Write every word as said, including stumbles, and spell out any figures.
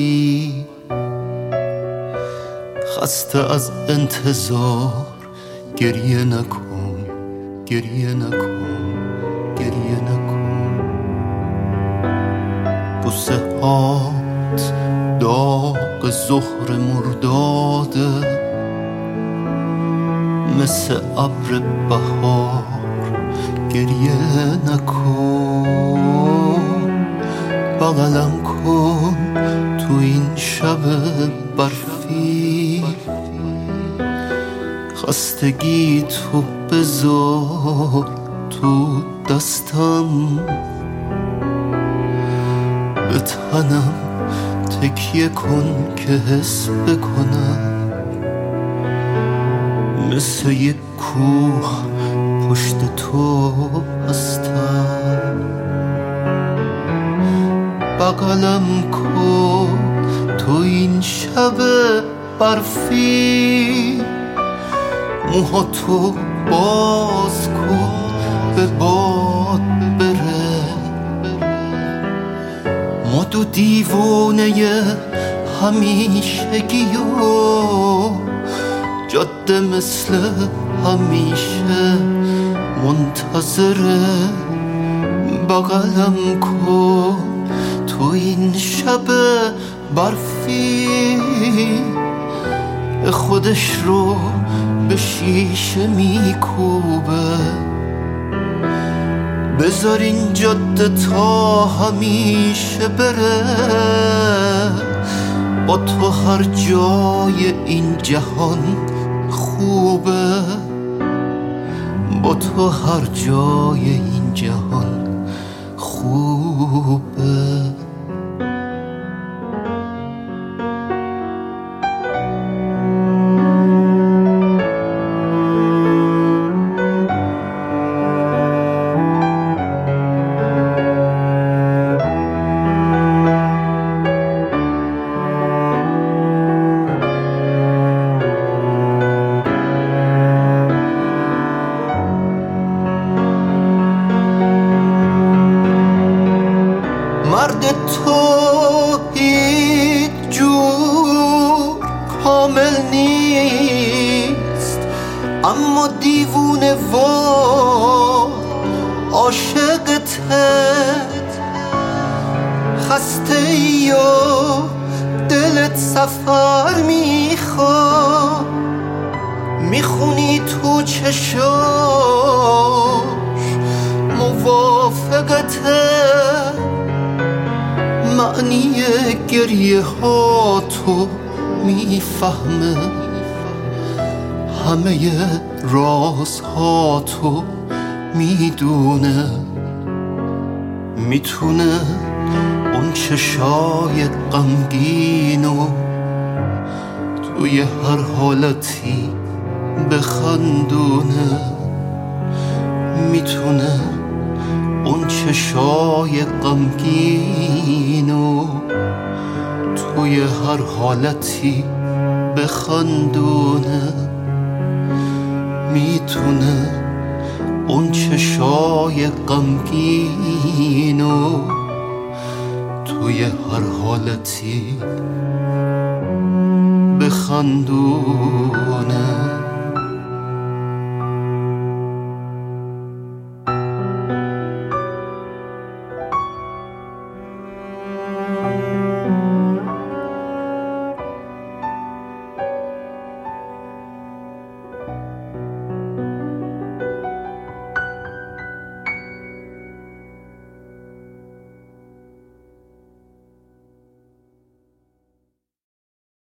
برفی، خسته از انتظار گریه نکن، گریه نکن، گریه نکن. بوسه هات داغ ظهر مرداده، مثل ابر بهار گریه نکن. بغلم کن تو این شب برفی، خستگی تو بذار تو دستم، به تنم تکیه کن که حس بکنم، مثل یک کوه پشت تو هستم. بغلم کن تو این شب برفی، موهاتو باز کن به باد بره. ما دو دیوانه همیشگی و جاده مثل همیشه منتظره. بغلم کن تو این شب برفی، خودش رو به شیشه میکوبه. بذار این جاده تا همیشه بره، با تو هر جای این جهان خوبه، با تو هر جای این جهان خوبه. مرد تو هیچ جور کامل نیست، اما دیوونه و عاشقته. خسته یا دلت سفر میخواد، میخونی تو چشاش موافقته. معنی گریه ها تو میفهمه، همه راز ها تو میدونه. میتونه اون چشای غمگینو توی هر حالتی بخندونه. میتونه اون چشای غمگینو توی هر حالتی بخندونه. میتونه اون چشای غمگینو توی هر حالتی بخندونه.